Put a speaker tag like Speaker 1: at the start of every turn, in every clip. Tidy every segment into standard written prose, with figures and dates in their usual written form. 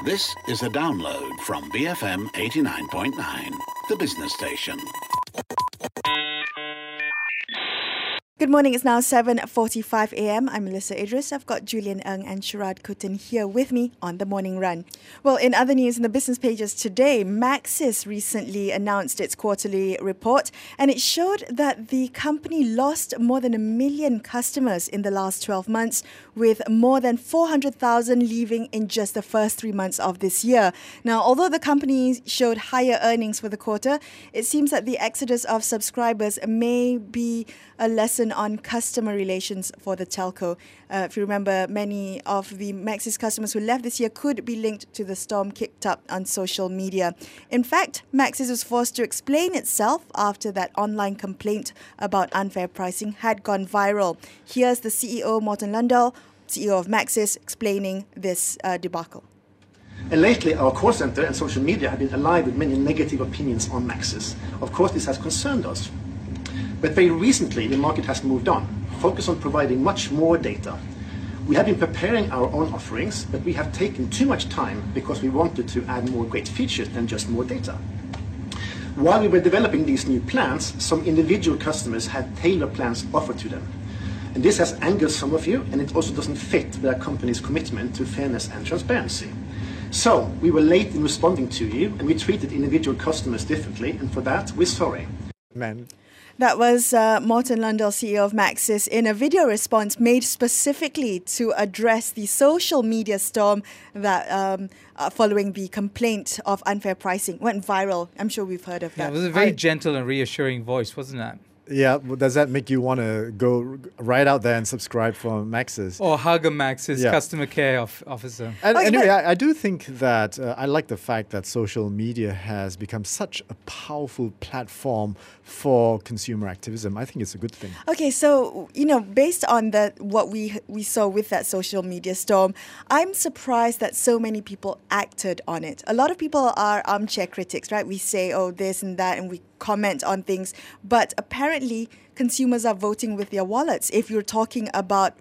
Speaker 1: This is a download from BFM 89.9, the business station.
Speaker 2: Good morning, it's now 7:45 a.m. I'm Melissa Idris. I've got Julian Ng and Sharad Kutin here with me on the morning run. Well, in other news in the business pages today, Maxis recently announced its quarterly report, and it showed that the company lost more than 1 million customers in the last 12 months, with more than 400,000 leaving in just the first 3 months of this year. Now, although the company showed higher earnings for the quarter, it seems that the exodus of subscribers may be a lesson on customer relations for the telco. If you remember, many of the Maxis customers who left this year could be linked to the storm kicked up on social media. In fact, Maxis was forced to explain itself after that online complaint about unfair pricing had gone viral. Here's the CEO, Morten Lundal, CEO of Maxis, explaining this debacle.
Speaker 3: And lately, our call center and social media have been alive with many negative opinions on Maxis. Of course, this has concerned us. But very recently, the market has moved on, focused on providing much more data. We have been preparing our own offerings, but we have taken too much time because we wanted to add more great features than just more data. While we were developing these new plans, some individual customers had tailored plans offered to them. And this has angered some of you, and it also doesn't fit with our company's commitment to fairness and transparency. So, we were late in responding to you, and we treated individual customers differently, and for that, we're sorry.
Speaker 2: That was Morten Lundal, CEO of Maxis, in a video response made specifically to address the social media storm that, following the complaint of unfair pricing, went viral. I'm sure we've heard of that.
Speaker 4: Yeah, it was a very gentle and reassuring voice, wasn't it?
Speaker 5: Yeah, well, does that make you want to go right out there and subscribe for Maxis?
Speaker 4: Or hug a Maxis customer care officer.
Speaker 5: And anyway, I do think that I like the fact that social media has become such a powerful platform for consumer activism. I think it's a good thing.
Speaker 2: Okay, so, based on what we saw with that social media storm, I'm surprised that so many people acted on it. A lot of people are armchair critics, right? We say, this and that, and we comment on things, but apparently consumers are voting with their wallets. If you're talking about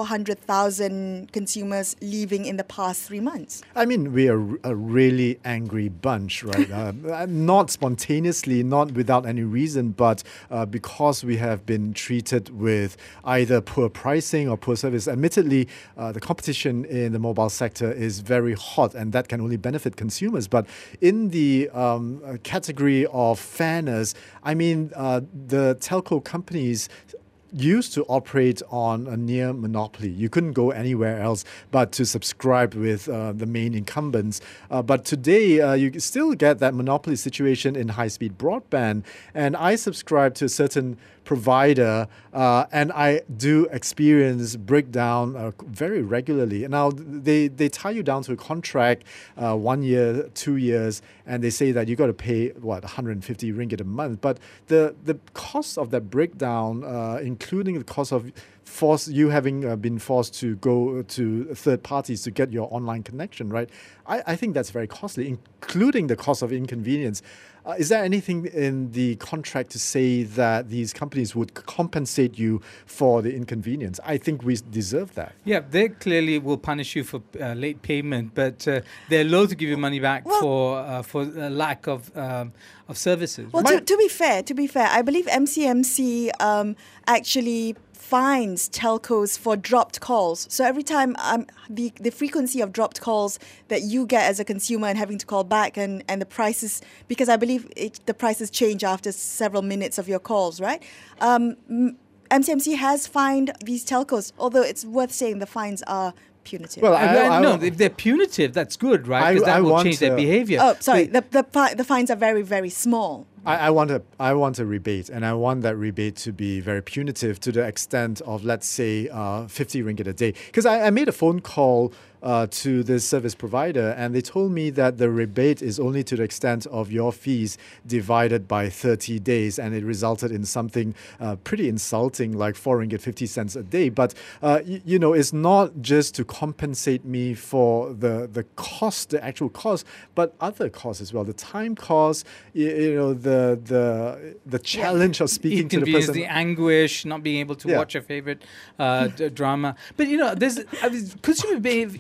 Speaker 2: 400,000 consumers leaving in the past 3 months.
Speaker 5: I mean, we are a really angry bunch, right? Not spontaneously, not without any reason, but because we have been treated with either poor pricing or poor service. Admittedly, the competition in the mobile sector is very hot, and that can only benefit consumers. But in the category of fairness, I mean, the telco companies used to operate on a near monopoly. You couldn't go anywhere else but to subscribe with the main incumbents. But today, you still get that monopoly situation in high-speed broadband. And I subscribe to a certain provider, and I do experience breakdown very regularly. Now, they tie you down to a contract, 1 year, 2 years, and they say that you got to pay, 150 ringgit a month. But the cost of that breakdown, including the cost of you having been forced to go to third parties to get your online connection, right? I think that's very costly, including the cost of inconvenience. Is there anything in the contract to say that these companies would compensate you for the inconvenience? I think we deserve that.
Speaker 4: Yeah, they clearly will punish you for late payment, but they're loath to give you money back for a lack of services.
Speaker 2: Well, to be fair, I believe MCMC actually fines telcos for dropped calls. So every time the frequency of dropped calls that you get as a consumer and having to call back and the prices, because I believe the prices change after several minutes of your calls, right? MCMC has fined these telcos, although it's worth saying the fines are punitive.
Speaker 4: Well, no, if they're punitive, that's good, right? Because that will change their behavior.
Speaker 2: Oh, sorry, the fines are very, very small.
Speaker 5: I want a rebate, and I want that rebate to be very punitive to the extent of, let's say, 50 ringgit a day. Because I made a phone call to this service provider, and they told me that the rebate is only to the extent of your fees divided by 30 days, and it resulted in something pretty insulting, like 4 ringgit 50 cents a day. But it's not just to compensate me for the cost, the actual cost, but other costs as well. The time cost, the challenge of speaking to the person,
Speaker 4: the anguish, not being able to watch your favorite drama. But there's consumer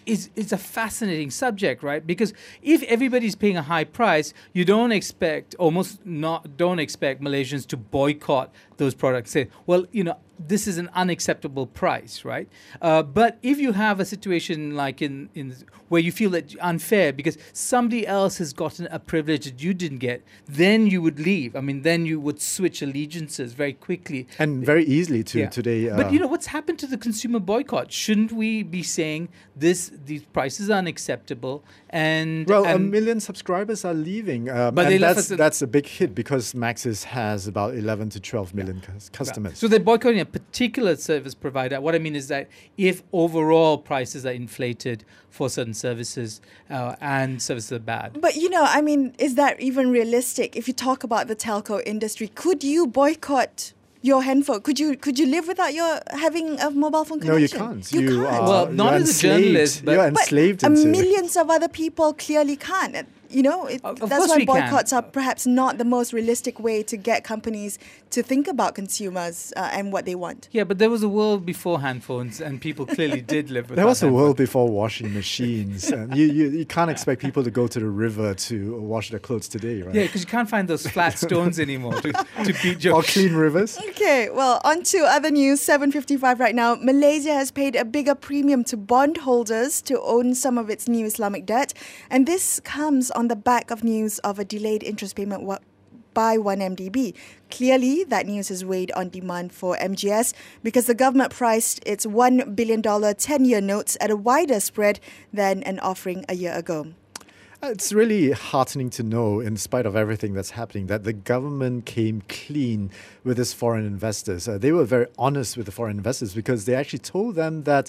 Speaker 4: is a fascinating subject, right? Because if everybody's paying a high price, you don't expect Malaysians to boycott those products. Say, well, this is an unacceptable price, right? But if you have a situation like in where you feel that unfair because somebody else has gotten a privilege that you didn't get, then you would leave. I mean, then you would switch allegiances very quickly.
Speaker 5: And very easily too today.
Speaker 4: But what's happened to the consumer boycott? Shouldn't we be saying these prices are unacceptable? And
Speaker 5: 1 million subscribers are leaving.
Speaker 4: But
Speaker 5: and that's a big hit because Maxis has about 11 to 12 million customers.
Speaker 4: So they're boycotting a particular service provider. What I mean is that if overall prices are inflated for certain services and services are bad.
Speaker 2: But, is that even realistic? If you talk about the telco industry, could you boycott your handphone? Could you live without your having a mobile phone connection?
Speaker 5: No, you can't.
Speaker 2: You can't.
Speaker 4: Well, not as a journalist, but
Speaker 5: you're enslaved into
Speaker 2: millions of other people clearly can't. That's why boycotts are perhaps not the most realistic way to get companies to think about consumers and what they want.
Speaker 4: Yeah, but there was a world before handphones, and people clearly did live without.
Speaker 5: There was a world
Speaker 4: handphones.
Speaker 5: before washing machines. And you can't expect people to go to the river to wash their clothes today, right?
Speaker 4: Yeah, because you can't find those flat stones anymore to beat your...
Speaker 5: Or clean rivers.
Speaker 2: Okay, well, on to other news. 7:55 right now. Malaysia has paid a bigger premium to bondholders to own some of its new Islamic debt. And this comes on the back of news of a delayed interest payment by 1MDB. Clearly, that news has weighed on demand for MGS because the government priced its $1 billion 10-year notes at a wider spread than an offering a year ago.
Speaker 5: It's really heartening to know, in spite of everything that's happening, that the government came clean with its foreign investors. They were very honest with the foreign investors because they actually told them that,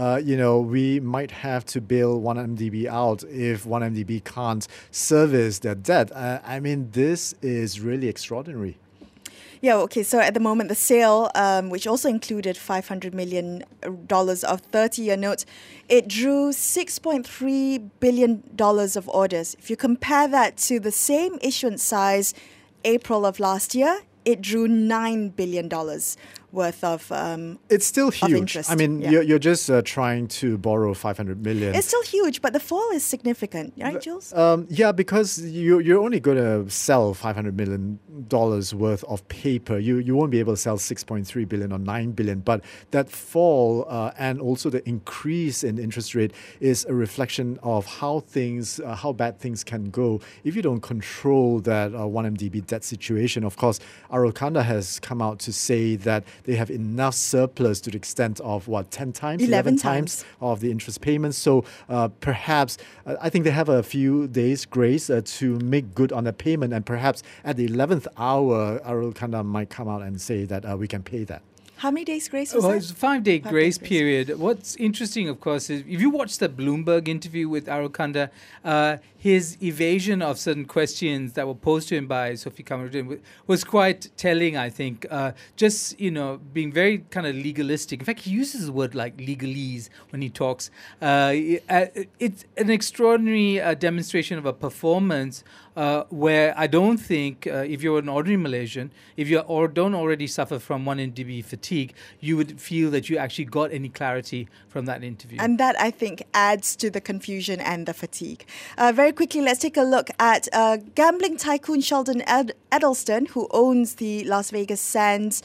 Speaker 5: we might have to bail 1MDB out if 1MDB can't service their debt. This is really extraordinary.
Speaker 2: Yeah, okay, so at the moment, the sale, which also included $500 million of 30-year notes, it drew $6.3 billion of orders. If you compare that to the same issuance size April of last year, it drew $9 billion worth of
Speaker 5: it's still huge.
Speaker 2: Interest.
Speaker 5: You're just trying to borrow $500 million.
Speaker 2: It's still huge, but the fall is significant, right, Jules?
Speaker 5: Because you're only going to sell $500 million worth of paper. You won't be able to sell $6.3 billion or $9 billion. But that fall and also the increase in interest rate is a reflection of how bad things can go if you don't control that 1MDB debt situation. Of course, Arulkanda has come out to say that they have enough surplus to the extent of 10 times? 11 times of the interest payments. So perhaps, I think they have a few days grace to make good on the payment. And perhaps at the 11th hour, Arulkanda might come out and say that we can pay that.
Speaker 2: How many days grace was that?
Speaker 4: It's a 5-day grace period. What's interesting, of course, is if you watch the Bloomberg interview with Arulkanda, his evasion of certain questions that were posed to him by Sophie Kamarudin was quite telling, I think. Being very kind of legalistic. In fact, he uses the word like legalese when he talks. It's an extraordinary demonstration of a performance where I don't think if you're an ordinary Malaysian, if you don't already suffer from 1MDB fatigue, you would feel that you actually got any clarity from that interview.
Speaker 2: And that, I think, adds to the confusion and the fatigue. Very quickly, let's take a look at gambling tycoon Sheldon Adelson, who owns the Las Vegas Sands.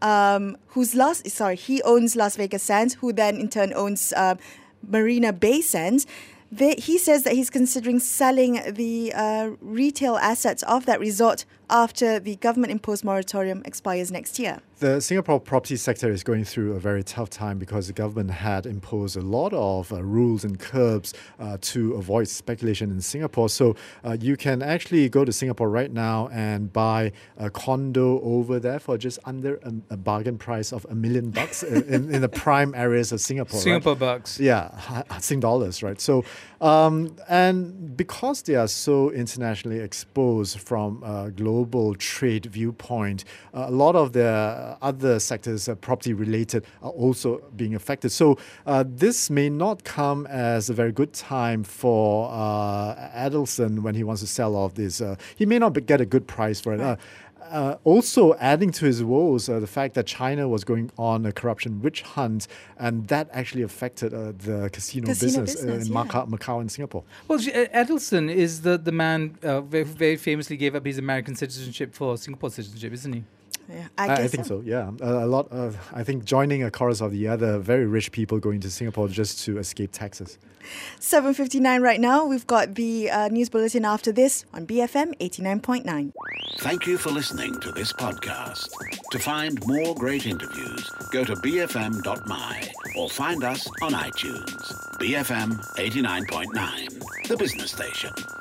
Speaker 2: He owns Las Vegas Sands, who then in turn owns Marina Bay Sands. He says that he's considering selling the retail assets of that resort after the government-imposed moratorium expires next year.
Speaker 5: The Singapore property sector is going through a very tough time because the government had imposed a lot of rules and curbs to avoid speculation in Singapore. So you can actually go to Singapore right now and buy a condo over there for just under a bargain price of $1 million in the prime areas of Singapore.
Speaker 4: Singapore
Speaker 5: right?
Speaker 4: bucks.
Speaker 5: Yeah, Sing dollars, right? So, and because they are so internationally exposed from a global trade viewpoint, a lot of the other sectors, property related, are also being affected. So this may not come as a very good time for Adelson when he wants to sell off this. He may not get a good price for it. Also adding to his woes, the fact that China was going on a corruption witch hunt, and that actually affected the casino business in Macau and Singapore.
Speaker 4: Well, Adelson is the man who very famously gave up his American citizenship for Singapore citizenship, isn't he?
Speaker 2: Yeah,
Speaker 5: I think so. Yeah, a lot of, I think, joining a chorus of the other very rich people going to Singapore just to escape taxes.
Speaker 2: 7:59 right now. We've got the news bulletin after this on BFM 89.9.
Speaker 1: Thank you for listening to this podcast. To find more great interviews, go to bfm.my or find us on iTunes. BFM 89.9, the business station.